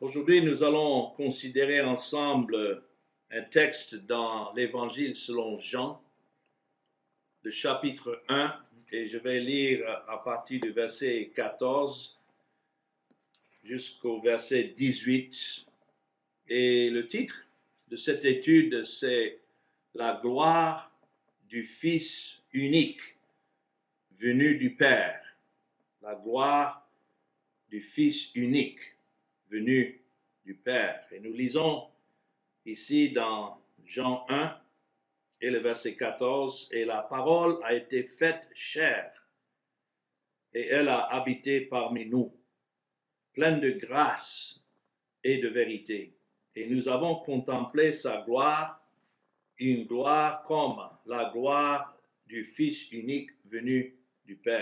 Aujourd'hui, nous allons considérer ensemble un texte dans l'Évangile selon Jean, le chapitre 1, et je vais lire à partir du verset 14 jusqu'au verset 18. Et le titre de cette étude, c'est « La gloire du Fils unique venu du Père ». La gloire du Fils unique venu du Père. Et nous lisons ici dans Jean 1 et le verset 14, « Et la parole a été faite chair, et elle a habité parmi nous, pleine de grâce et de vérité. Et nous avons contemplé sa gloire, une gloire comme la gloire du Fils unique venu du Père. »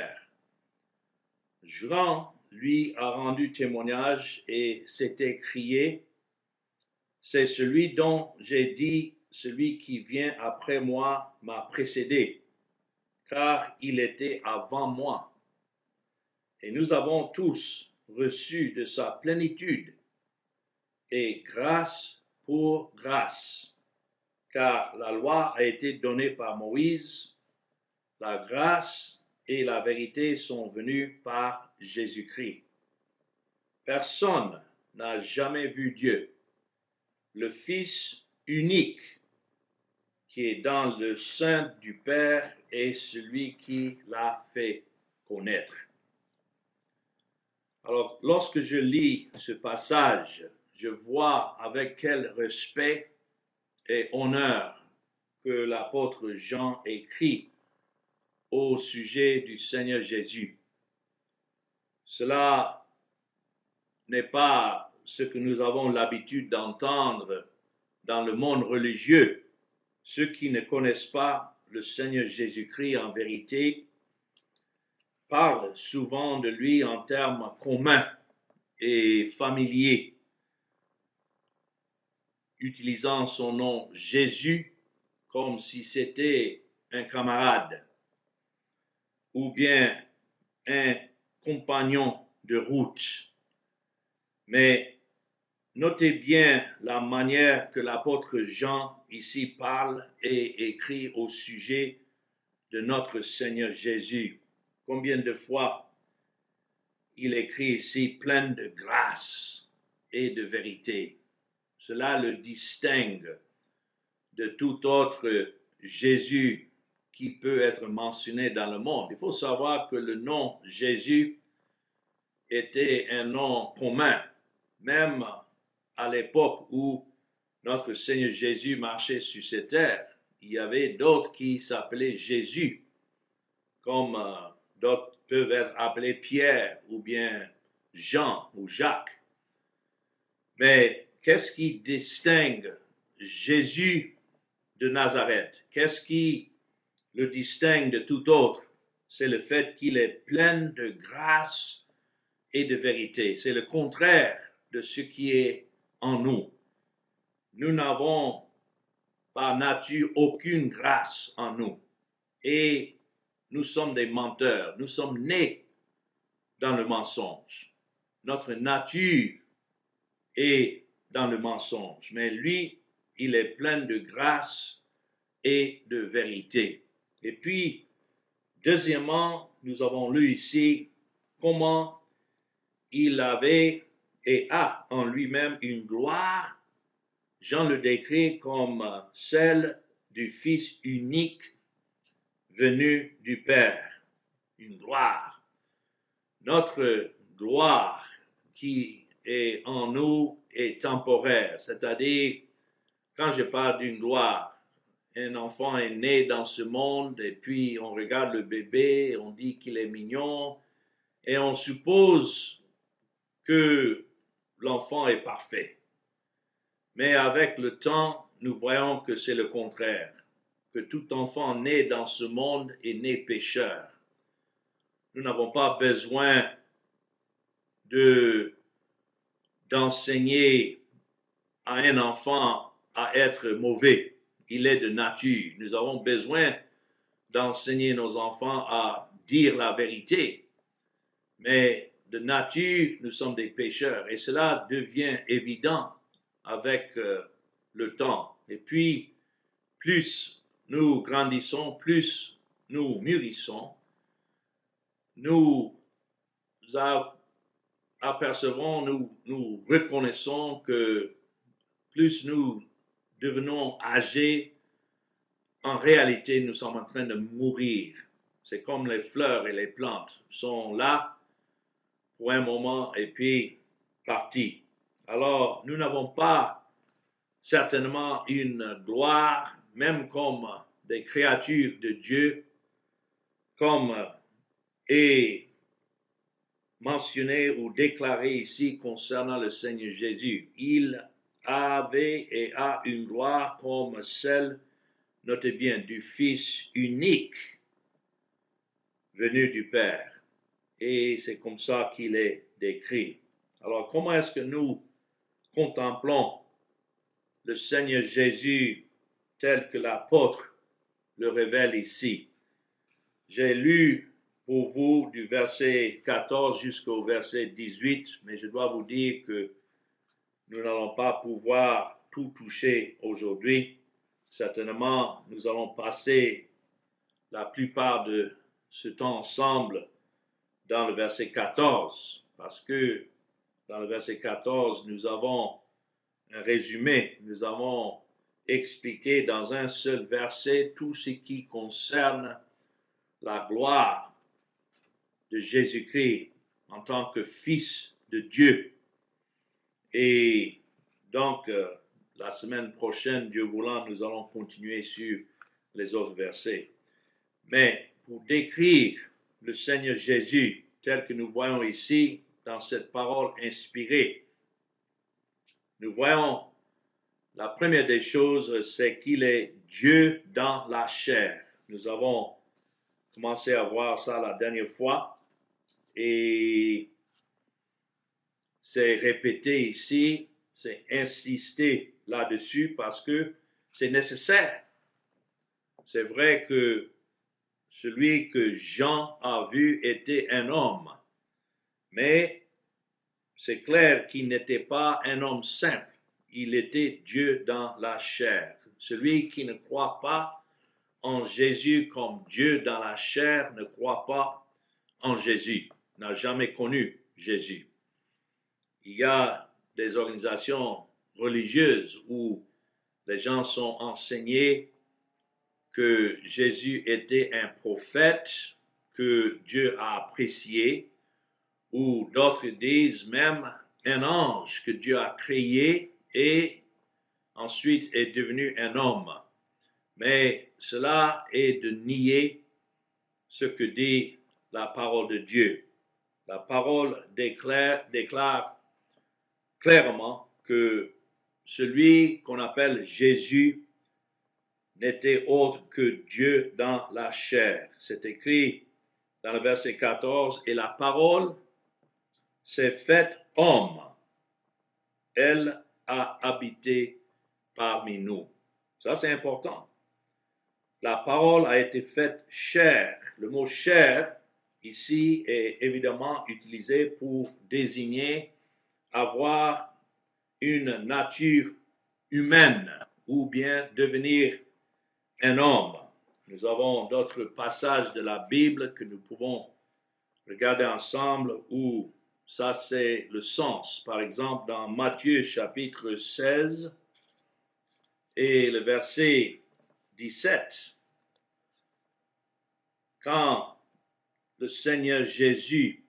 Jean, lui, a rendu témoignage et s'est écrié, « C'est celui dont j'ai dit, celui qui vient après moi m'a précédé, car il était avant moi. Et nous avons tous reçu de sa plénitude, et grâce pour grâce, car la loi a été donnée par Moïse, la grâce et la vérité sont venues par Jésus-Christ. Personne n'a jamais vu Dieu. Le Fils unique qui est dans le sein du Père est celui qui l'a fait connaître. » Alors, lorsque je lis ce passage, je vois avec quel respect et honneur que l'apôtre Jean écrit au sujet du Seigneur Jésus. Cela n'est pas ce que nous avons l'habitude d'entendre dans le monde religieux. Ceux qui ne connaissent pas le Seigneur Jésus-Christ en vérité parlent souvent de lui en termes communs et familiers, utilisant son nom Jésus comme si c'était un camarade ou bien un compagnon de route. Mais notez bien la manière que l'apôtre Jean ici parle et écrit au sujet de notre Seigneur Jésus. Combien de fois il écrit ici plein de grâce et de vérité. Cela le distingue de tout autre Jésus qui peut être mentionné dans le monde. Il faut savoir que le nom Jésus était un nom commun, même à l'époque où notre Seigneur Jésus marchait sur cette terre. Il y avait d'autres qui s'appelaient Jésus, comme d'autres peuvent être appelés Pierre ou bien Jean ou Jacques. Mais qu'est-ce qui distingue Jésus de Nazareth? Qu'est-ce qui le distingue de tout autre? C'est le fait qu'il est plein de grâce et de vérité. C'est le contraire de ce qui est en nous. Nous n'avons par nature aucune grâce en nous et nous sommes des menteurs. Nous sommes nés dans le mensonge. Notre nature est dans le mensonge, mais lui, il est plein de grâce et de vérité. Et puis, deuxièmement, nous avons lu ici comment il avait et a en lui-même une gloire. Jean le décrit comme celle du Fils unique venu du Père. Une gloire. Notre gloire qui est en nous est temporaire, c'est-à-dire, quand je parle d'une gloire, un enfant est né dans ce monde et puis on regarde le bébé, on dit qu'il est mignon et on suppose que l'enfant est parfait. Mais avec le temps, nous voyons que c'est le contraire, que tout enfant né dans ce monde est né pécheur. Nous n'avons pas besoin d'enseigner à un enfant à être mauvais. Il est de nature. Nous avons besoin d'enseigner nos enfants à dire la vérité. Mais de nature, nous sommes des pécheurs. Et cela devient évident avec le temps. Et puis, plus nous grandissons, plus nous mûrissons, nous apercevons, nous reconnaissons que plus nous devenons âgés, en réalité, nous sommes en train de mourir. C'est comme les fleurs et les plantes sont là pour un moment et puis partis. Alors, nous n'avons pas certainement une gloire, même comme des créatures de Dieu, comme est mentionné ou déclaré ici concernant le Seigneur Jésus. Il avait et a une gloire comme celle, notez bien, du Fils unique venu du Père. Et c'est comme ça qu'il est décrit. Alors, comment est-ce que nous contemplons le Seigneur Jésus tel que l'apôtre le révèle ici? J'ai lu pour vous du verset 14 jusqu'au verset 18, mais je dois vous dire que nous n'allons pas pouvoir tout toucher aujourd'hui. Certainement, nous allons passer la plupart de ce temps ensemble dans le verset 14, parce que dans le verset 14, nous avons un résumé, nous avons expliqué dans un seul verset tout ce qui concerne la gloire de Jésus-Christ en tant que Fils de Dieu. Et donc, la semaine prochaine, Dieu voulant, nous allons continuer sur les autres versets. Mais pour décrire le Seigneur Jésus tel que nous voyons ici dans cette parole inspirée, nous voyons la première des choses, c'est qu'il est Dieu dans la chair. Nous avons commencé à voir ça la dernière fois et c'est répété ici, c'est insisté là-dessus parce que c'est nécessaire. C'est vrai que celui que Jean a vu était un homme, mais c'est clair qu'il n'était pas un homme simple. Il était Dieu dans la chair. Celui qui ne croit pas en Jésus comme Dieu dans la chair ne croit pas en Jésus, n'a jamais connu Jésus. Il y a des organisations religieuses où les gens sont enseignés que Jésus était un prophète que Dieu a apprécié, ou d'autres disent même un ange que Dieu a créé et ensuite est devenu un homme. Mais cela est de nier ce que dit la parole de Dieu. La parole déclare clairement que celui qu'on appelle Jésus n'était autre que Dieu dans la chair. C'est écrit dans le verset 14, « Et la parole s'est faite homme. Elle a habité parmi nous. » Ça, c'est important. La parole a été faite chair. Le mot chair, ici, est évidemment utilisé pour désigner avoir une nature humaine ou bien devenir un homme. Nous avons d'autres passages de la Bible que nous pouvons regarder ensemble où ça c'est le sens. Par exemple, dans Matthieu chapitre 16 et le verset 17, quand le Seigneur Jésus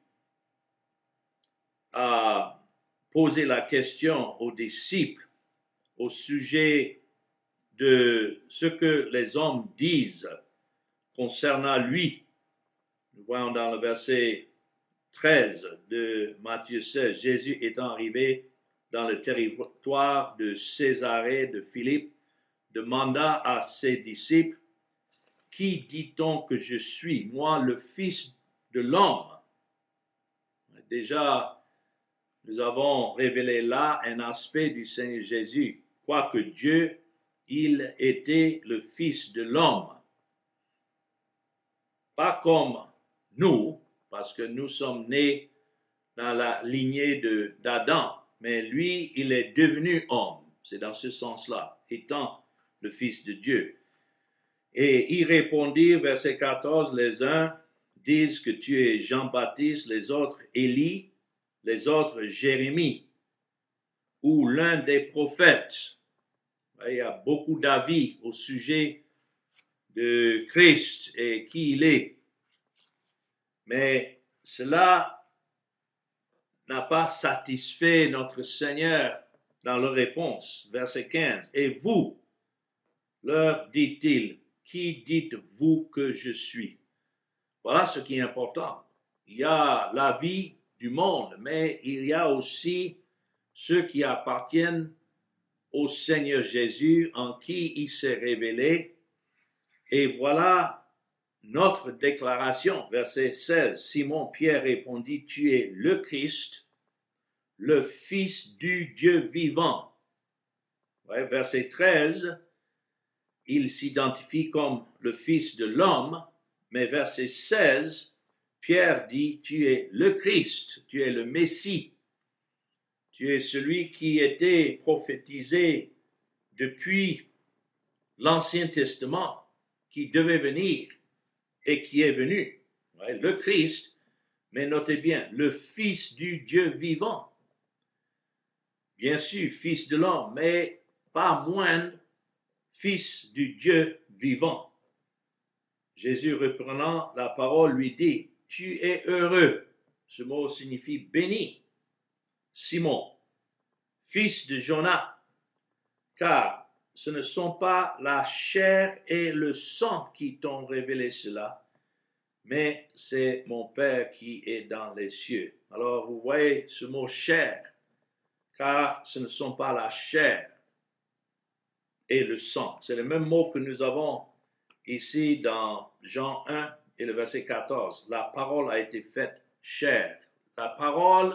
a posé la question aux disciples au sujet de ce que les hommes disent concernant lui. Nous voyons dans le verset 13 de Matthieu 16, Jésus étant arrivé dans le territoire de Césarée de Philippe, demanda à ses disciples, « Qui dit-on que je suis, moi le Fils de l'homme ?» Déjà, nous avons révélé là un aspect du Seigneur Jésus. Quoique Dieu, il était le Fils de l'homme. Pas comme nous, parce que nous sommes nés dans la lignée d'Adam, mais lui, il est devenu homme. C'est dans ce sens-là, étant le Fils de Dieu. Et ils répondirent, verset 14, les uns disent que tu es Jean-Baptiste, les autres Élie, les autres Jérémie, ou l'un des prophètes. Il y a beaucoup d'avis au sujet de Christ et qui il est. Mais cela n'a pas satisfait notre Seigneur dans leur réponse. Verset 15. Et vous, leur dit-il, qui dites-vous que je suis? Voilà ce qui est important. Il y a la vie du monde, mais il y a aussi ceux qui appartiennent au Seigneur Jésus en qui il s'est révélé. Et voilà notre déclaration, verset 16. Simon-Pierre répondit, tu es le Christ, le Fils du Dieu vivant. Ouais, verset 13, il s'identifie comme le Fils de l'homme, mais verset 16, Pierre dit, tu es le Christ, tu es le Messie, tu es celui qui était prophétisé depuis l'Ancien Testament, qui devait venir et qui est venu. Ouais, le Christ, mais notez bien, le Fils du Dieu vivant. Bien sûr, Fils de l'homme, mais pas moindre, Fils du Dieu vivant. Jésus, reprenant la parole, lui dit, tu es heureux. Ce mot signifie béni. Simon, fils de Jonas, car ce ne sont pas la chair et le sang qui t'ont révélé cela, mais c'est mon Père qui est dans les cieux. Alors vous voyez ce mot chair, car ce ne sont pas la chair et le sang. C'est le même mot que nous avons ici dans Jean 1 et le verset 14. La parole a été faite chair. La parole,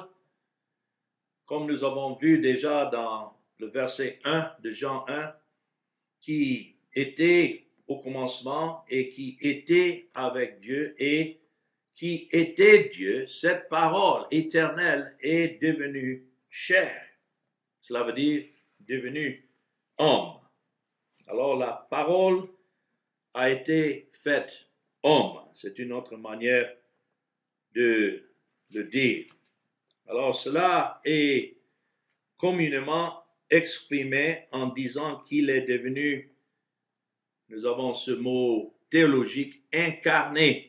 comme nous avons vu déjà dans le verset 1 de Jean 1, qui était au commencement et qui était avec Dieu et qui était Dieu, cette parole éternelle est devenue chair. Cela veut dire devenu homme. Alors la parole a été faite homme. C'est une autre manière de le dire. Alors cela est communément exprimé en disant qu'il est devenu, nous avons ce mot théologique, incarné.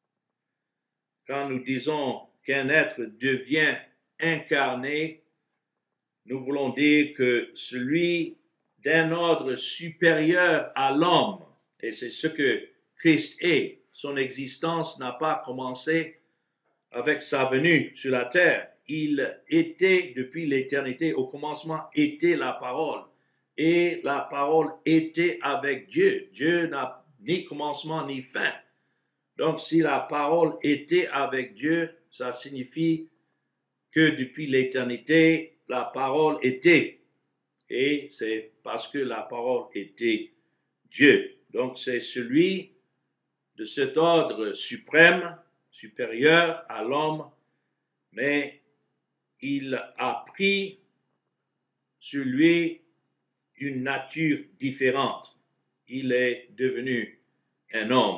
Quand nous disons qu'un être devient incarné, nous voulons dire que celui d'un ordre supérieur à l'homme, et c'est ce que Christ est, son existence n'a pas commencé avec sa venue sur la terre. Il était depuis l'éternité, au commencement était la parole, et la parole était avec Dieu. Dieu n'a ni commencement ni fin. Donc si la parole était avec Dieu, ça signifie que depuis l'éternité, la parole était. Et c'est parce que la parole était Dieu. Donc c'est celui de cet ordre suprême, supérieur à l'homme, mais il a pris sur lui une nature différente. Il est devenu un homme.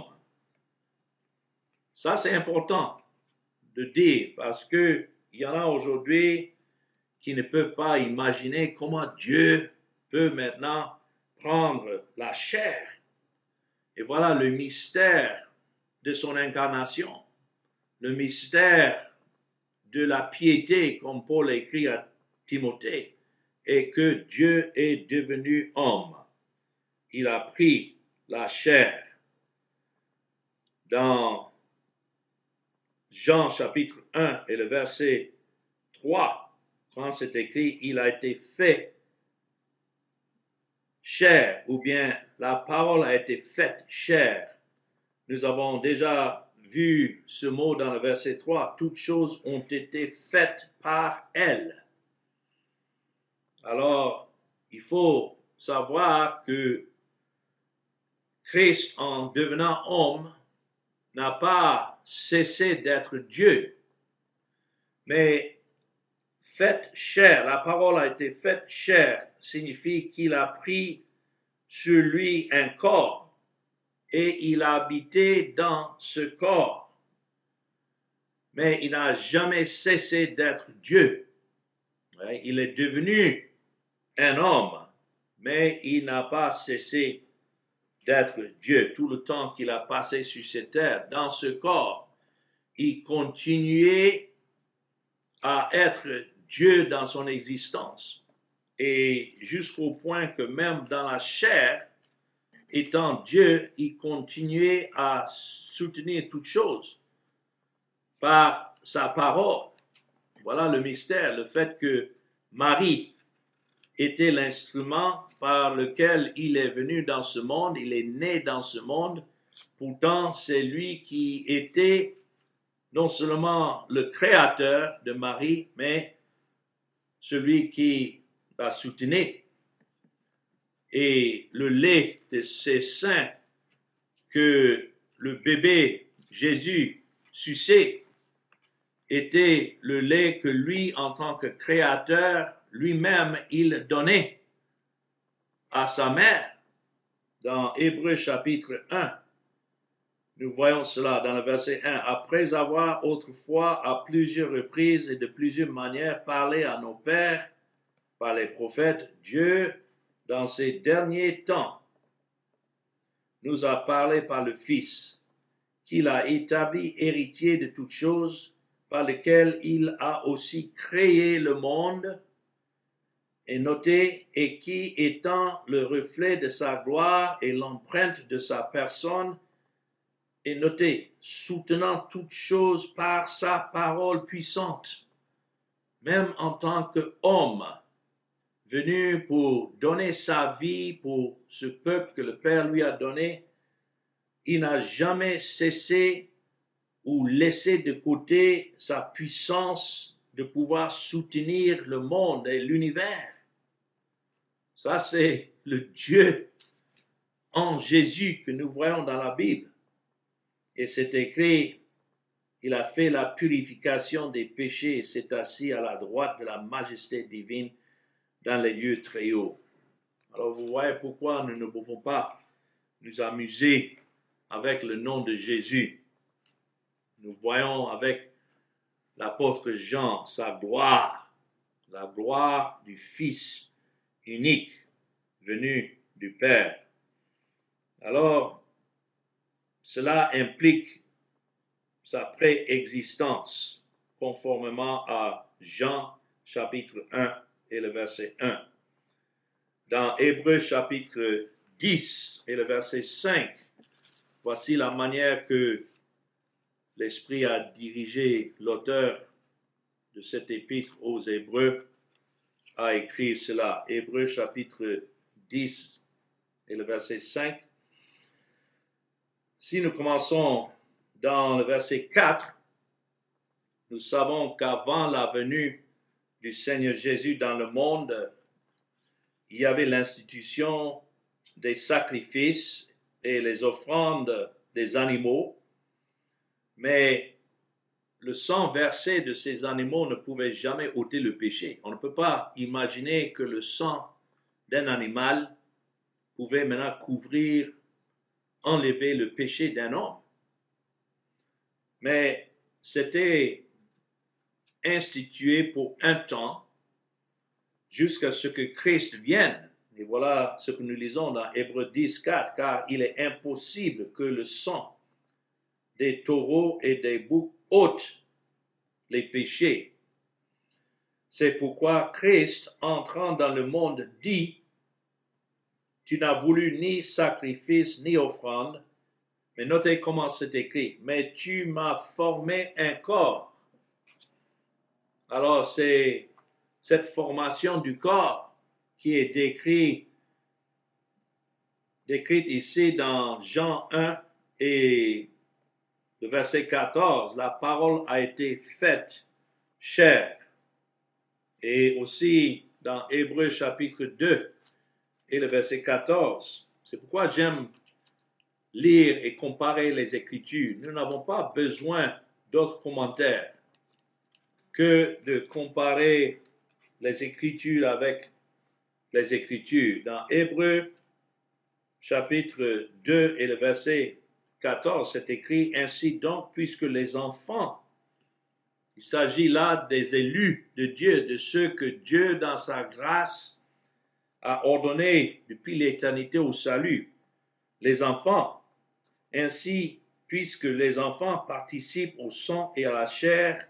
Ça, c'est important de dire parce qu'il y en a aujourd'hui qui ne peuvent pas imaginer comment Dieu peut maintenant prendre la chair. Et voilà le mystère de son incarnation, le mystère de la piété, comme Paul écrit à Timothée, et que Dieu est devenu homme. Il a pris la chair. Dans Jean chapitre 1 et le verset 3, quand c'est écrit, il a été fait chair, ou bien la parole a été faite chair. Nous avons déjà vu ce mot dans le verset 3, toutes choses ont été faites par elle. Alors, il faut savoir que Christ, en devenant homme, n'a pas cessé d'être Dieu. Mais faite chair, la parole a été faite chair, signifie qu'il a pris sur lui un corps et il a habité dans ce corps. Mais il n'a jamais cessé d'être Dieu. Il est devenu un homme, mais il n'a pas cessé d'être Dieu. Tout le temps qu'il a passé sur cette terre, dans ce corps, il continuait à être Dieu dans son existence. Et jusqu'au point que même dans la chair, étant Dieu, il continuait à soutenir toutes choses par sa parole. Voilà le mystère, le fait que Marie était l'instrument par lequel il est venu dans ce monde, il est né dans ce monde. Pourtant, c'est lui qui était non seulement le créateur de Marie, mais celui qui la soutenait. Et le lait de ses seins que le bébé Jésus suçait était le lait que lui, en tant que créateur, lui-même, il donnait à sa mère. Dans Hébreux chapitre 1, nous voyons cela dans le verset 1. Après avoir autrefois à plusieurs reprises et de plusieurs manières parlé à nos pères par les prophètes, Dieu, dans ces derniers temps, nous a parlé par le Fils, qu'il a établi héritier de toutes choses, par lequel il a aussi créé le monde, et noté, et qui, étant le reflet de sa gloire et l'empreinte de sa personne, est noté, soutenant toutes choses par sa parole puissante, même en tant qu'homme, venu pour donner sa vie pour ce peuple que le Père lui a donné, il n'a jamais cessé ou laissé de côté sa puissance de pouvoir soutenir le monde et l'univers. Ça, c'est le Dieu en Jésus que nous voyons dans la Bible. Et c'est écrit, il a fait la purification des péchés et s'est assis à la droite de la majesté divine dans les lieux très hauts. Alors vous voyez pourquoi nous ne pouvons pas nous amuser avec le nom de Jésus. Nous voyons avec l'apôtre Jean sa gloire, la gloire du Fils unique venu du Père. Alors, cela implique sa préexistence, conformément à Jean chapitre 1 et le verset 1. Dans Hébreux chapitre 10 et le verset 5, voici la manière que l'Esprit a dirigé l'auteur de cet épître aux Hébreux à écrire cela. Hébreux chapitre 10 et le verset 5. Si nous commençons dans le verset 4, nous savons qu'avant la venue du Seigneur Jésus dans le monde, il y avait l'institution des sacrifices et les offrandes des animaux, mais le sang versé de ces animaux ne pouvait jamais ôter le péché. On ne peut pas imaginer que le sang d'un animal pouvait maintenant couvrir, enlever le péché d'un homme. Mais c'était institué pour un temps jusqu'à ce que Christ vienne. Et voilà ce que nous lisons dans Hébreux 10, 4, car il est impossible que le sang des taureaux et des boucs ôte les péchés. C'est pourquoi Christ, entrant dans le monde, dit, tu n'as voulu ni sacrifice ni offrande, mais notez comment c'est écrit, mais tu m'as formé un corps. Alors c'est cette formation du corps qui est décrite ici dans Jean 1 et le verset 14. La parole a été faite chair. Et aussi dans Hébreux chapitre 2 et le verset 14. C'est pourquoi j'aime lire et comparer les Écritures. Nous n'avons pas besoin d'autres commentaires. que de comparer les Écritures avec les Écritures. Dans Hébreux, chapitre 2 et le verset 14, c'est écrit « Ainsi donc, puisque les enfants, il s'agit là des élus de Dieu, de ceux que Dieu, dans sa grâce, a ordonnés depuis l'éternité au salut, les enfants, ainsi, puisque les enfants participent au sang et à la chair,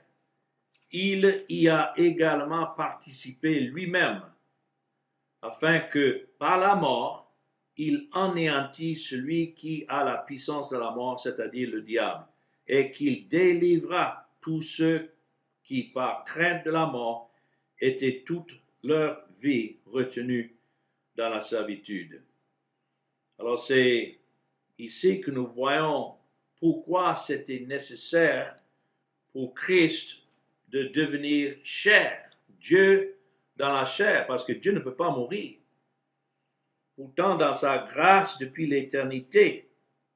il y a également participé lui-même, afin que, par la mort, il anéantit celui qui a la puissance de la mort, c'est-à-dire le diable, et qu'il délivra tous ceux qui, par crainte de la mort, étaient toute leur vie retenus dans la servitude. » Alors c'est ici que nous voyons pourquoi c'était nécessaire pour Christ de devenir chair, Dieu dans la chair, parce que Dieu ne peut pas mourir. Pourtant, dans sa grâce depuis l'éternité,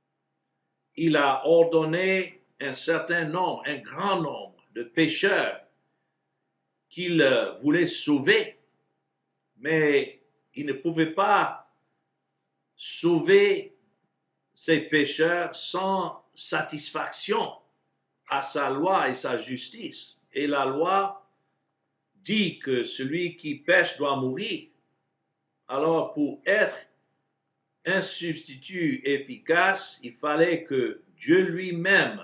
il a ordonné un certain nombre, un grand nombre de pécheurs qu'il voulait sauver, mais il ne pouvait pas sauver ces pécheurs sans satisfaction à sa loi et sa justice. Et la loi dit que celui qui pêche doit mourir. Alors, pour être un substitut efficace, il fallait que Dieu lui-même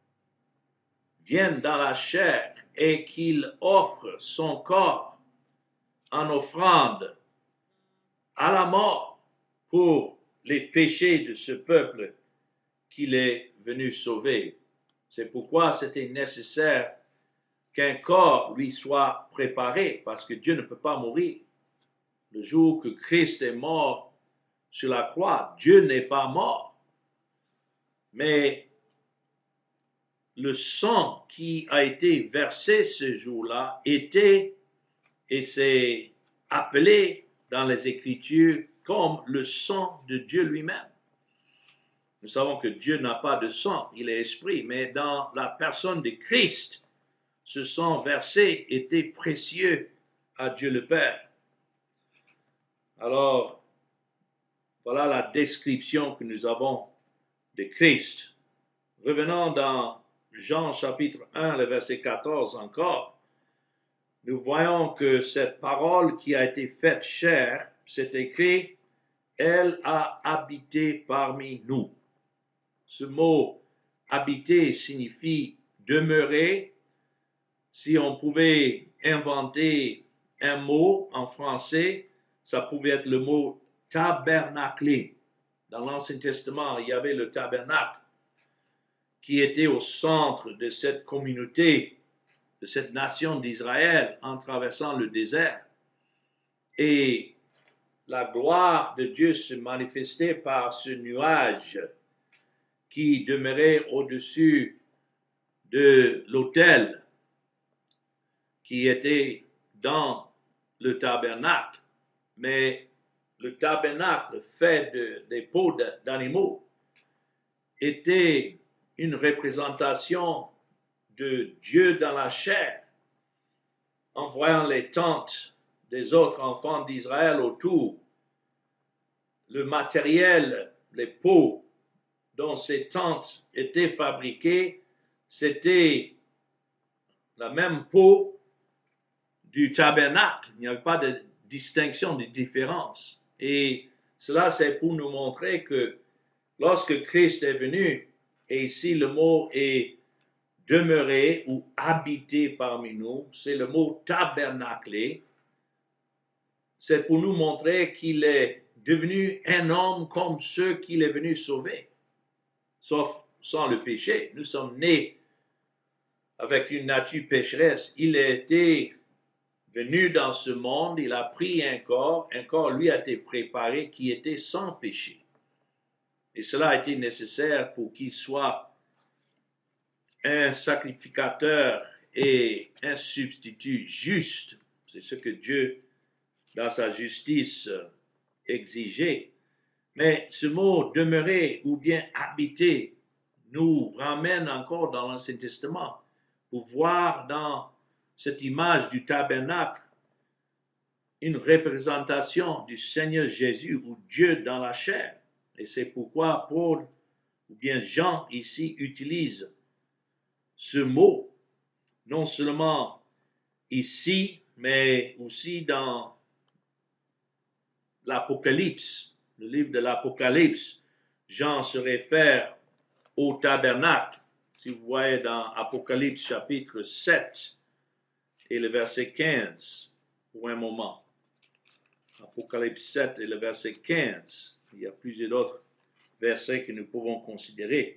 vienne dans la chair et qu'il offre son corps en offrande à la mort pour les péchés de ce peuple qu'il est venu sauver. C'est pourquoi c'était nécessaire qu'un corps lui soit préparé, parce que Dieu ne peut pas mourir. Le jour que Christ est mort sur la croix, Dieu n'est pas mort. Mais le sang qui a été versé ce jour-là était, et c'est appelé dans les Écritures comme le sang de Dieu lui-même. Nous savons que Dieu n'a pas de sang, il est esprit, mais dans la personne de Christ, ce sang versé était précieux à Dieu le Père. Alors, voilà la description que nous avons de Christ. Revenons dans Jean chapitre 1, le verset 14 encore. Nous voyons que cette parole qui a été faite chair, c'est écrit, elle a habité parmi nous. Ce mot habiter signifie demeurer. Si on pouvait inventer un mot en français, ça pouvait être le mot tabernacler. Dans l'Ancien Testament, il y avait le tabernacle qui était au centre de cette communauté, de cette nation d'Israël en traversant le désert. Et la gloire de Dieu se manifestait par ce nuage qui demeurait au-dessus de l'autel qui était dans le tabernacle. Mais le tabernacle fait des peaux d'animaux était une représentation de Dieu dans la chair, en voyant les tentes des autres enfants d'Israël autour, le matériel, les peaux dont ces tentes étaient fabriquées, c'était la même peau du tabernacle. Il n'y avait pas de distinction, de différence. Et cela, c'est pour nous montrer que lorsque Christ est venu, et ici le mot est demeurer ou habiter parmi nous, c'est le mot tabernacler, c'est pour nous montrer qu'il est devenu un homme comme ceux qu'il est venu sauver, sauf sans le péché. Nous sommes nés avec une nature pécheresse. Il a été venu dans ce monde, il a pris un corps lui a été préparé qui était sans péché. Et cela a été nécessaire pour qu'il soit un sacrificateur et un substitut juste. C'est ce que Dieu, dans sa justice, exigeait. Mais ce mot demeurer ou bien habiter nous ramène encore dans l'Ancien Testament pour voir dans cette image du tabernacle, une représentation du Seigneur Jésus ou Dieu dans la chair. Et c'est pourquoi Paul ou bien Jean ici utilise ce mot, non seulement ici, mais aussi dans l'Apocalypse, le livre de l'Apocalypse. Jean se réfère au tabernacle. Si vous voyez dans Apocalypse chapitre 7 et le verset 15, pour un moment. Apocalypse 7 et le verset 15. Il y a plusieurs autres versets que nous pouvons considérer.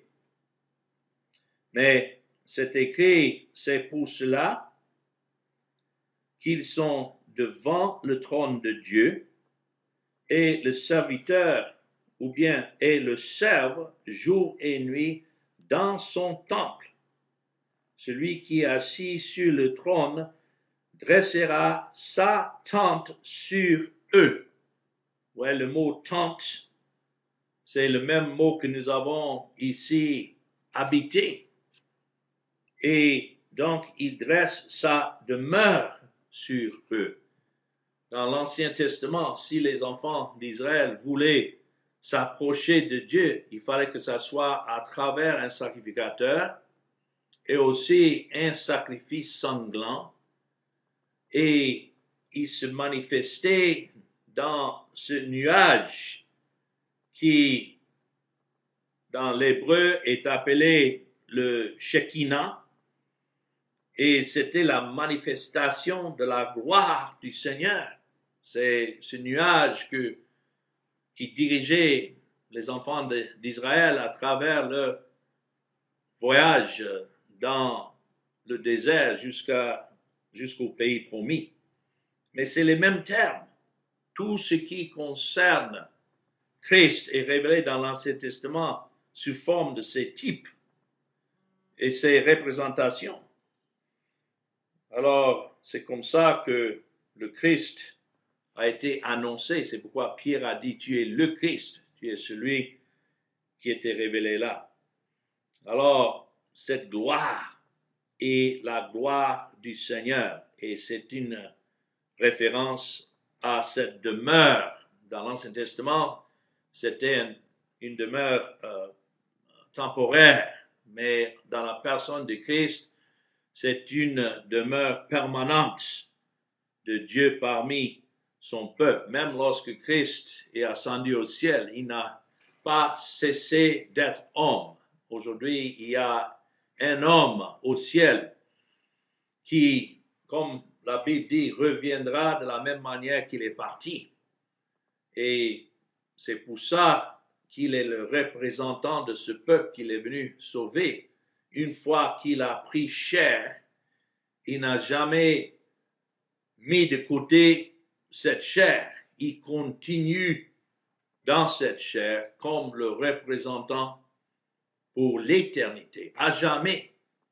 Mais c'est écrit, c'est pour cela qu'ils sont devant le trône de Dieu et le serviteur ou bien et le servent jour et nuit dans son temple. Celui qui est assis sur le trône dressera sa tente sur eux. Ouais, le mot tente, c'est le même mot que nous avons ici, habité. Et donc, il dresse sa demeure sur eux. Dans l'Ancien Testament, si les enfants d'Israël voulaient s'approcher de Dieu, il fallait que ça soit à travers un sacrificateur et aussi un sacrifice sanglant. Et il se manifestait dans ce nuage qui, dans l'hébreu, est appelé le Shekinah. Et c'était la manifestation de la gloire du Seigneur. C'est ce nuage qui dirigeait les enfants d'Israël à travers leur voyage dans le désert jusqu'au pays promis. Mais c'est les mêmes termes. Tout ce qui concerne Christ est révélé dans l'Ancien Testament sous forme de ces types et ces représentations. Alors, c'est comme ça que le Christ a été annoncé. C'est pourquoi Pierre a dit, tu es le Christ, tu es celui qui était révélé là. Alors, cette gloire est la gloire du Seigneur. Et c'est une référence à cette demeure. Dans l'Ancien Testament, c'était une demeure temporaire. Mais dans la personne de Christ, c'est une demeure permanente de Dieu parmi son peuple. Même lorsque Christ est ascendu au ciel, il n'a pas cessé d'être homme. Aujourd'hui, il y a un homme au ciel qui, comme la Bible dit, reviendra de la même manière qu'il est parti. Et c'est pour ça qu'il est le représentant de ce peuple qu'il est venu sauver. Une fois qu'il a pris chair, il n'a jamais mis de côté cette chair. Il continue dans cette chair comme le représentant pour l'éternité, à jamais,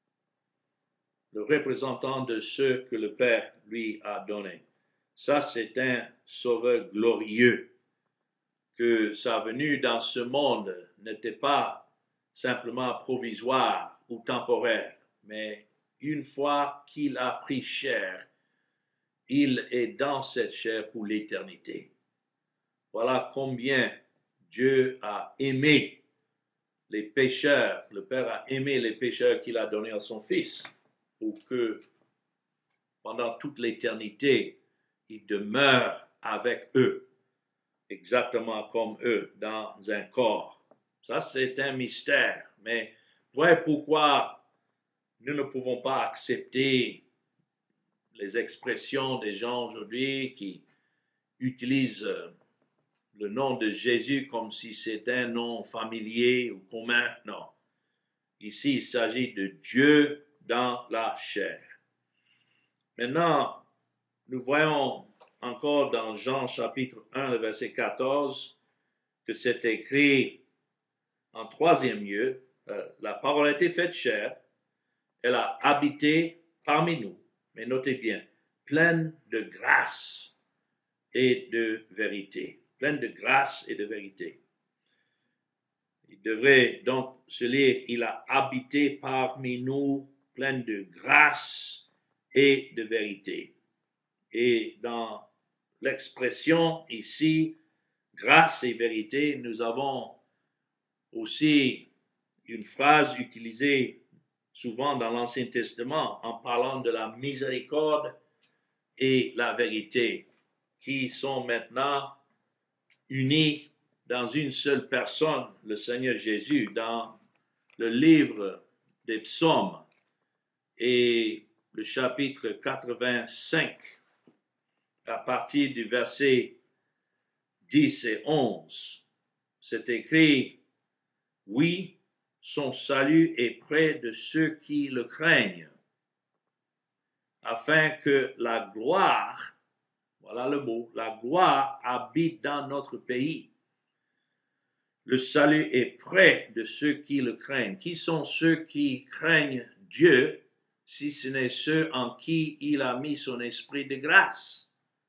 le représentant de ce que le Père lui a donné. Ça, c'est un sauveur glorieux, que sa venue dans ce monde n'était pas simplement provisoire ou temporaire, mais une fois qu'il a pris chair, il est dans cette chair pour l'éternité. Voilà combien Dieu a aimé les pécheurs, le Père a aimé les pécheurs qu'il a donnés à son Fils, pour que pendant toute l'éternité, il demeure avec eux, exactement comme eux, dans un corps. Ça, c'est un mystère, mais voilà pourquoi nous ne pouvons pas accepter les expressions des gens aujourd'hui qui utilisent le nom de Jésus comme si c'était un nom familier ou commun. Non. Ici, il s'agit de Dieu dans la chair. Maintenant, nous voyons encore dans Jean chapitre 1, le verset 14, que c'est écrit en troisième lieu, la parole a été faite chair, elle a habité parmi nous, mais notez bien, pleine de grâce et de vérité. Pleine de grâce et de vérité. Il devrait donc se lire, il a habité parmi nous, pleine de grâce et de vérité. Et dans l'expression ici, grâce et vérité, nous avons aussi une phrase utilisée souvent dans l'Ancien Testament en parlant de la miséricorde et la vérité qui sont maintenant unis dans une seule personne, le Seigneur Jésus, dans le livre des psaumes et le chapitre 85 à partir du verset 10 et 11. C'est écrit: oui, son salut est près de ceux qui le craignent, afin que la gloire, voilà le mot, la gloire habite dans notre pays. Le salut est près de ceux qui le craignent. Qui sont ceux qui craignent Dieu, si ce n'est ceux en qui il a mis son esprit de grâce?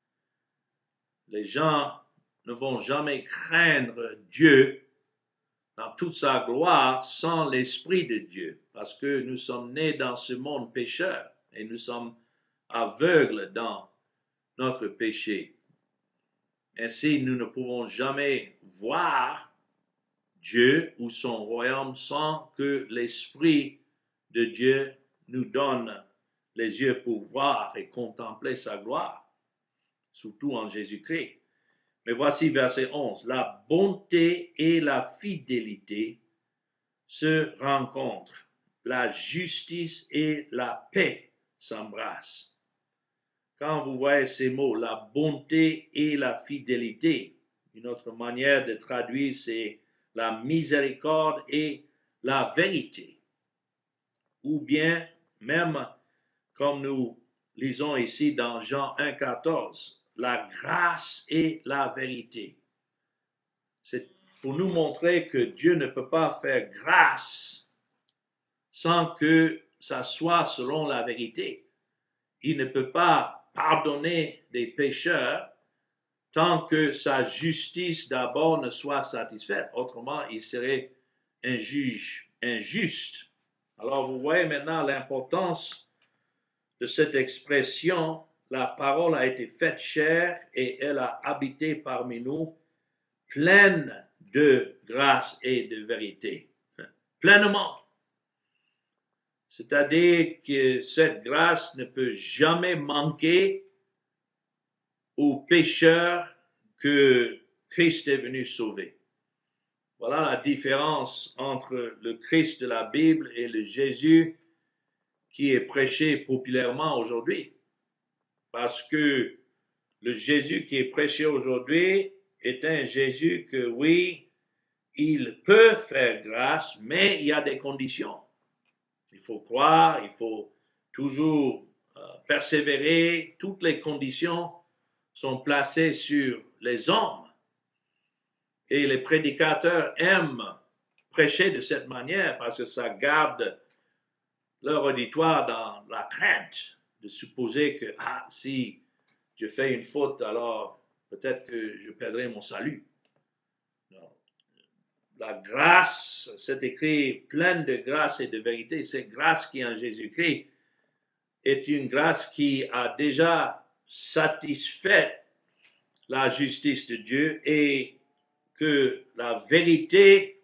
Les gens ne vont jamais craindre Dieu dans toute sa gloire sans l'Esprit de Dieu, parce que nous sommes nés dans ce monde pécheur et nous sommes aveugles dans notre péché. Ainsi, nous ne pouvons jamais voir Dieu ou son royaume sans que l'Esprit de Dieu nous donne les yeux pour voir et contempler sa gloire, surtout en Jésus-Christ. Mais voici verset 11. La bonté et la fidélité se rencontrent. La justice et la paix s'embrassent. Quand vous voyez ces mots, la bonté et la fidélité, une autre manière de traduire, c'est la miséricorde et la vérité. Ou bien, même comme nous lisons ici dans Jean 1,14, la grâce et la vérité. C'est pour nous montrer que Dieu ne peut pas faire grâce sans que ça soit selon la vérité. Il ne peut pas pardonner des pécheurs tant que sa justice d'abord ne soit satisfaite. Autrement, il serait un juge injuste. Alors vous voyez maintenant l'importance de cette expression. La parole a été faite chair et elle a habité parmi nous, pleine de grâce et de vérité. Pleinement. C'est-à-dire que cette grâce ne peut jamais manquer aux pécheurs que Christ est venu sauver. Voilà la différence entre le Christ de la Bible et le Jésus qui est prêché populairement aujourd'hui. Parce que le Jésus qui est prêché aujourd'hui est un Jésus que, oui, il peut faire grâce, mais il y a des conditions. Il faut croire, il faut toujours persévérer. Toutes les conditions sont placées sur les hommes. Et les prédicateurs aiment prêcher de cette manière parce que ça garde leur auditoire dans la crainte de supposer que, si je fais une faute, alors peut-être que je perdrai mon salut. Non. La grâce, c'est écrit pleine de grâce et de vérité. Cette grâce qui est en Jésus-Christ est une grâce qui a déjà satisfait la justice de Dieu et que la vérité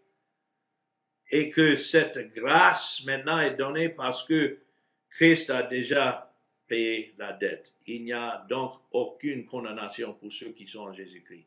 et que cette grâce maintenant est donnée parce que Christ a déjà payé la dette. Il n'y a donc aucune condamnation pour ceux qui sont en Jésus-Christ.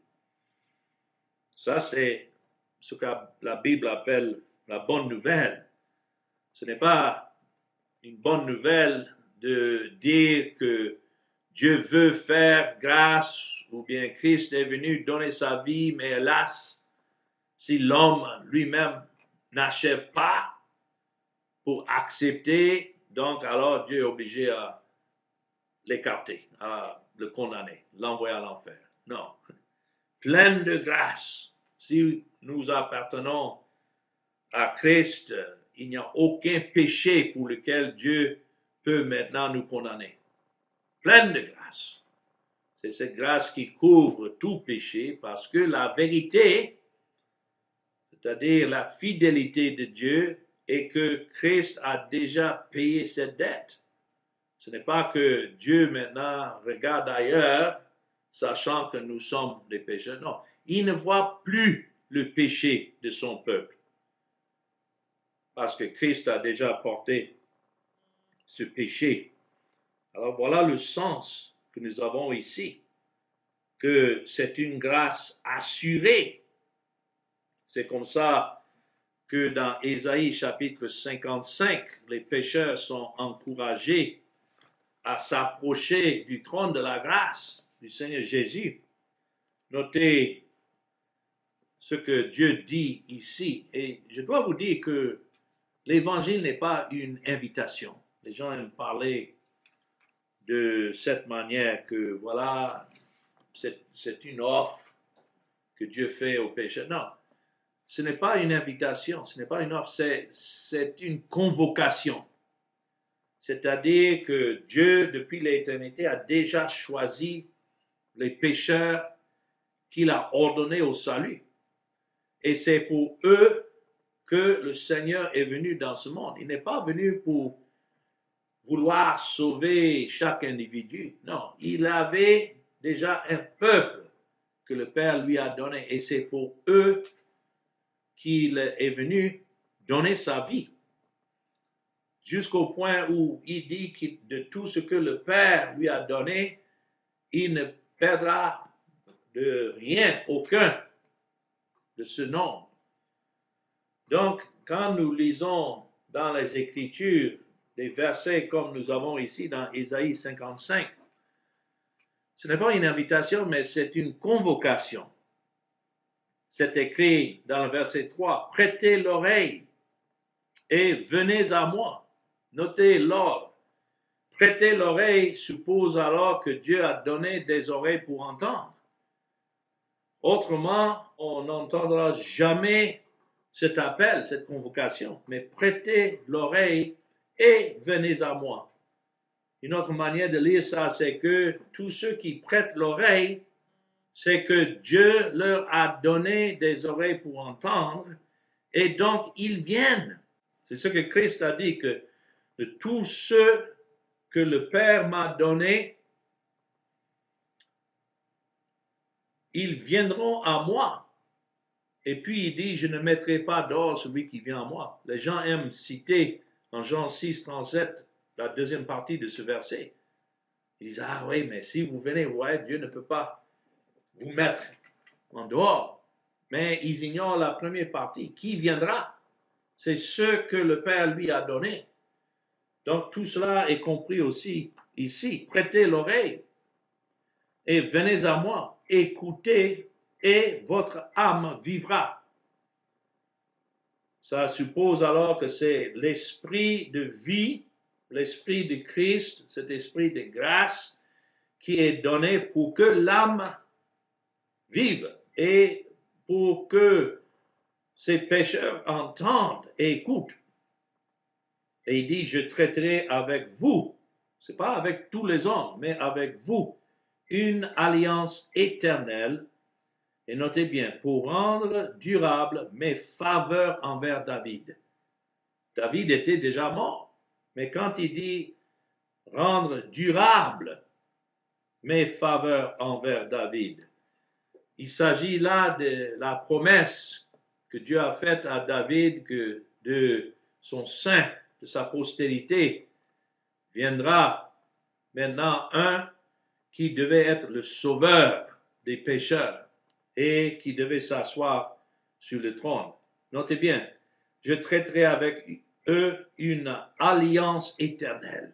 Ça, c'est ce que la Bible appelle la bonne nouvelle. Ce n'est pas une bonne nouvelle de dire que Dieu veut faire grâce ou bien Christ est venu donner sa vie, mais hélas, si l'homme lui-même n'achève pas pour accepter, donc alors Dieu est obligé à l'écarter, à le condamner, l'envoyer à l'enfer. Non. Pleine de grâce. Si nous appartenons à Christ, il n'y a aucun péché pour lequel Dieu peut maintenant nous condamner. Pleine de grâce. C'est cette grâce qui couvre tout péché parce que la vérité, c'est-à-dire la fidélité de Dieu, est que Christ a déjà payé cette dette. Ce n'est pas que Dieu maintenant regarde ailleurs, sachant que nous sommes des pécheurs. Non, il ne voit plus le péché de son peuple, parce que Christ a déjà porté ce péché. Alors voilà le sens que nous avons ici, que c'est une grâce assurée. C'est comme ça que dans Ésaïe chapitre 55, les pécheurs sont encouragés à s'approcher du trône de la grâce du Seigneur Jésus. Notez ce que Dieu dit ici. Et je dois vous dire que l'évangile n'est pas une invitation. Les gens aiment parler de cette manière que, voilà, c'est une offre que Dieu fait aux pécheurs. Non, ce n'est pas une invitation, ce n'est pas une offre, c'est une convocation. C'est-à-dire que Dieu, depuis l'éternité, a déjà choisi les pécheurs qu'il a ordonnés au salut. Et c'est pour eux que le Seigneur est venu dans ce monde. Il n'est pas venu pour vouloir sauver chaque individu. Non, il avait déjà un peuple que le Père lui a donné. Et c'est pour eux qu'il est venu donner sa vie. Jusqu'au point où il dit que de tout ce que le Père lui a donné, il ne perdra de rien, aucun de ce nombre. Donc, quand nous lisons dans les Écritures des versets comme nous avons ici dans Ésaïe 55, ce n'est pas une invitation, mais c'est une convocation. C'est écrit dans le verset 3, « Prêtez l'oreille et venez à moi. » Notez l'ordre. Prêter l'oreille suppose alors que Dieu a donné des oreilles pour entendre. Autrement, on n'entendra jamais cet appel, cette convocation. Mais prêtez l'oreille et venez à moi. Une autre manière de lire ça, c'est que tous ceux qui prêtent l'oreille, c'est que Dieu leur a donné des oreilles pour entendre et donc ils viennent. C'est ce que Christ a dit, que de tous ceux que le Père m'a donnés, ils viendront à moi. Et puis il dit, je ne mettrai pas dehors celui qui vient à moi. Les gens aiment citer en Jean 6, 37, la deuxième partie de ce verset. Ils disent, ah oui, mais si vous venez, ouais, Dieu ne peut pas vous mettre en dehors. Mais ils ignorent la première partie. Qui viendra? C'est ce que le Père lui a donné. Donc tout cela est compris aussi ici. Prêtez l'oreille et venez à moi. Écoutez et votre âme vivra. Ça suppose alors que c'est l'esprit de vie, l'esprit de Christ, cet esprit de grâce qui est donné pour que l'âme vive et pour que ces pécheurs entendent et écoutent. Et il dit, je traiterai avec vous, c'est pas avec tous les hommes, mais avec vous, une alliance éternelle. Et notez bien, pour rendre durable mes faveurs envers David. David était déjà mort, mais quand il dit rendre durable mes faveurs envers David, il s'agit là de la promesse que Dieu a faite à David que de son sein, de sa postérité, viendra maintenant un qui devait être le sauveur des pécheurs et qui devait s'asseoir sur le trône. Notez bien, je traiterai avec eux une alliance éternelle.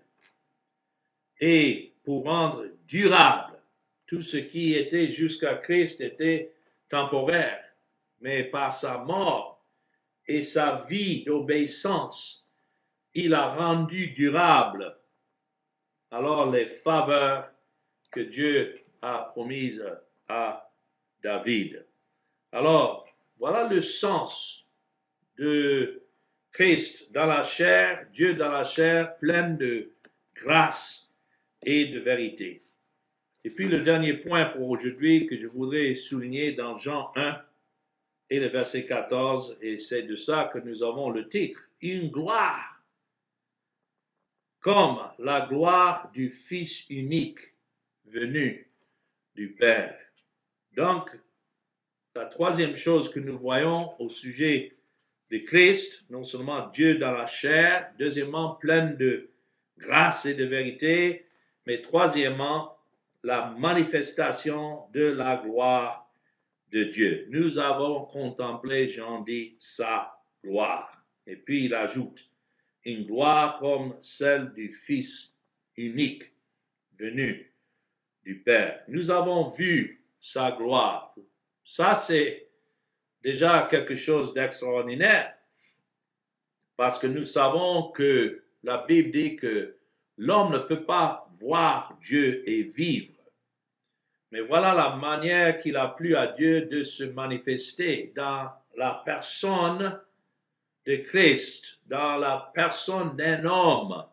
Et pour rendre durable, tout ce qui était jusqu'à Christ était temporaire, mais par sa mort et sa vie d'obéissance, il a rendu durable alors les faveurs que Dieu a promises à David. Alors, voilà le sens de Christ dans la chair, Dieu dans la chair, plein de grâce et de vérité. Et puis le dernier point pour aujourd'hui que je voudrais souligner dans Jean 1 et le verset 14, et c'est de ça que nous avons le titre, une gloire comme la gloire du Fils unique venu du Père. Donc, la troisième chose que nous voyons au sujet de Christ, non seulement Dieu dans la chair, deuxièmement, plein de grâce et de vérité, mais troisièmement, la manifestation de la gloire de Dieu. Nous avons contemplé, Jean dit, sa gloire. Et puis il ajoute, une gloire comme celle du Fils unique venu du Père. Nous avons vu sa gloire. Ça, c'est déjà quelque chose d'extraordinaire, parce que nous savons que la Bible dit que l'homme ne peut pas voir Dieu et vivre. Mais voilà la manière qu'il a plu à Dieu de se manifester dans la personne de Christ, dans la personne d'un homme,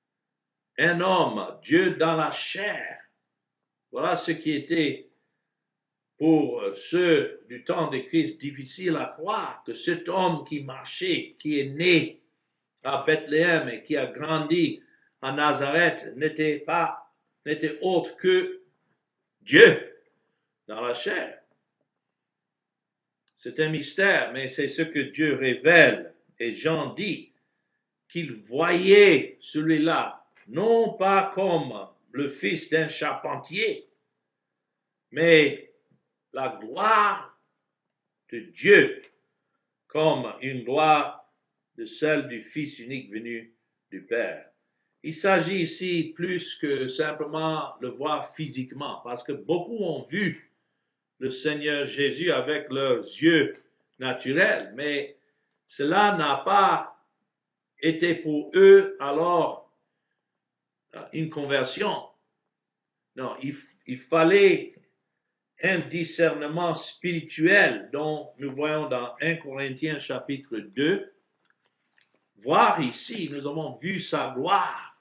Dieu dans la chair. Voilà ce qui était pour ceux du temps de Christ difficile à croire, que cet homme qui marchait, qui est né à Bethléem et qui a grandi à Nazareth n'était autre que Dieu dans la chair. C'est un mystère, mais c'est ce que Dieu révèle. Et Jean dit qu'il voyait celui-là, non pas comme le fils d'un charpentier, mais la gloire de Dieu comme une gloire de celle du Fils unique venu du Père. Il s'agit ici plus que simplement le voir physiquement, parce que beaucoup ont vu le Seigneur Jésus avec leurs yeux naturels, mais cela n'a pas été pour eux alors une conversion. Non, il fallait un discernement spirituel dont nous voyons dans 1 Corinthiens chapitre 2. Voir ici, nous avons vu sa gloire.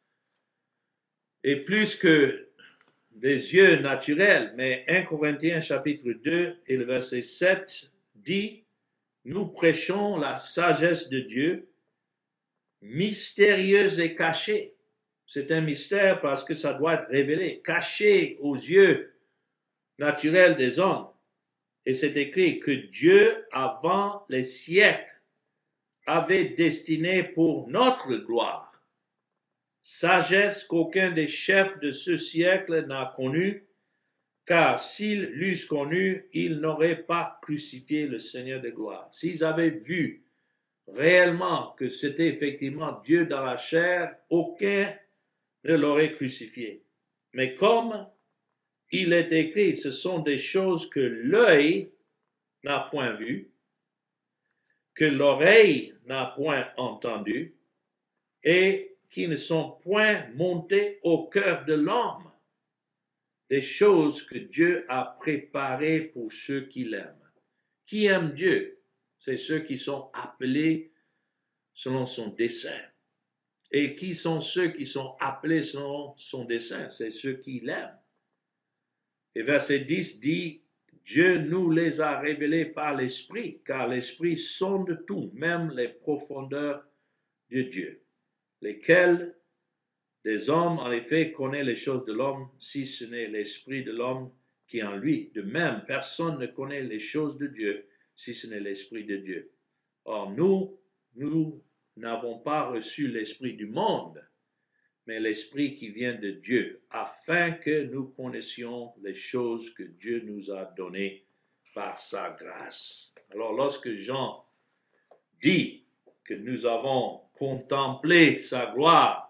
Et plus que des yeux naturels, mais 1 Corinthiens chapitre 2 et le verset 7 dit, nous prêchons la sagesse de Dieu, mystérieuse et cachée. C'est un mystère parce que ça doit être révélé, caché aux yeux naturels des hommes. Et c'est écrit que Dieu, avant les siècles, avait destiné pour notre gloire. Sagesse qu'aucun des chefs de ce siècle n'a connue, car s'ils l'eussent connue, ils n'auraient pas crucifié le Seigneur de gloire. S'ils avaient vu réellement que c'était effectivement Dieu dans la chair, aucun ne l'aurait crucifié. Mais comme il est écrit, ce sont des choses que l'œil n'a point vues, que l'oreille n'a point entendues, et qui ne sont point montées au cœur de l'homme, des choses que Dieu a préparées pour ceux qui l'aiment. Qui aiment Dieu? C'est ceux qui sont appelés selon son dessein. Et qui sont ceux qui sont appelés selon son dessein? C'est ceux qui l'aiment. Et verset 10 dit, Dieu nous les a révélés par l'Esprit, car l'Esprit sonde tout, même les profondeurs de Dieu, lesquelles des hommes, en effet, connaissent les choses de l'homme, si ce n'est l'Esprit de l'homme qui est en lui. De même, personne ne connaît les choses de Dieu, si ce n'est l'Esprit de Dieu. Or, nous n'avons pas reçu l'Esprit du monde, mais l'Esprit qui vient de Dieu, afin que nous connaissions les choses que Dieu nous a données par sa grâce. Alors, lorsque Jean dit que nous avons contemplé sa gloire,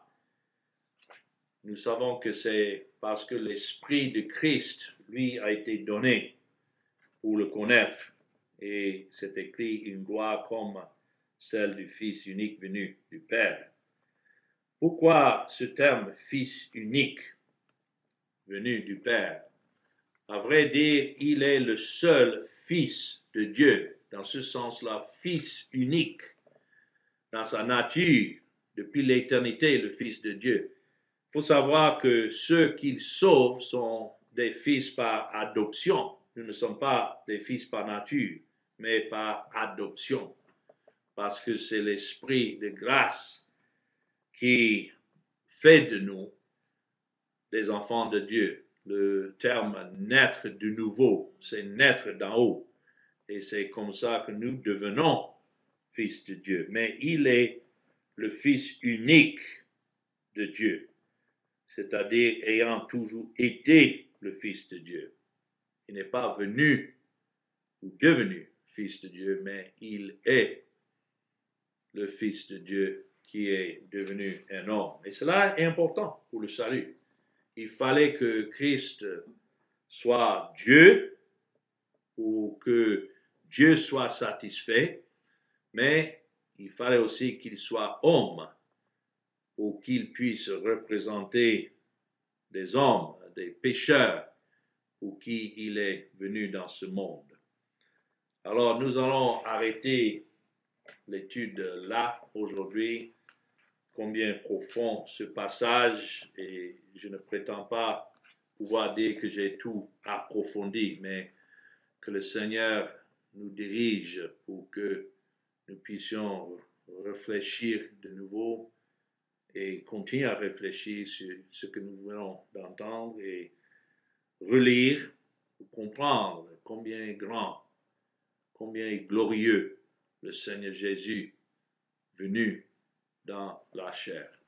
nous savons que c'est parce que l'Esprit de Christ, lui, a été donné pour le connaître. Et c'est écrit une gloire comme celle du Fils unique venu du Père. Pourquoi ce terme Fils unique venu du Père? À vrai dire, il est le seul Fils de Dieu. Dans ce sens-là, Fils unique dans sa nature, depuis l'éternité, le Fils de Dieu. Il faut savoir que ceux qu'il sauve sont des fils par adoption. Nous ne sommes pas des fils par nature, mais par adoption. Parce que c'est l'Esprit de grâce qui fait de nous des enfants de Dieu. Le terme naître de nouveau, c'est naître d'en haut. Et c'est comme ça que nous devenons fils de Dieu. Mais il est le Fils unique de Dieu, c'est-à-dire ayant toujours été le Fils de Dieu. Il n'est pas venu ou devenu Fils de Dieu, mais il est le Fils de Dieu qui est devenu un homme. Et cela est important pour le salut. Il fallait que Christ soit Dieu pour que Dieu soit satisfait, mais il fallait aussi qu'il soit homme pour qu'il puisse représenter des hommes, des pécheurs pour qui il est venu dans ce monde. Alors nous allons arrêter l'étude là aujourd'hui. Combien profond ce passage, et je ne prétends pas pouvoir dire que j'ai tout approfondi, mais que le Seigneur nous dirige pour que nous puissions réfléchir de nouveau et continuer à réfléchir sur ce que nous venons d'entendre et relire pour comprendre combien est grand, combien est glorieux le Seigneur Jésus venu dans la chair.